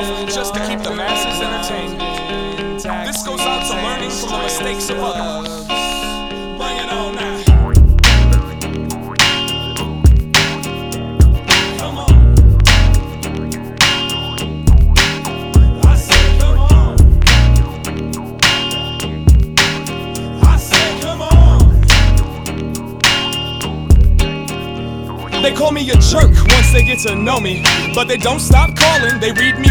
off just to keep the masses entertained. This goes out to learning from the mistakes of others. Bring it on now. Come on. I said come on. I said come on. They call me a jerk once they get to know me, but they don't stop calling. They read me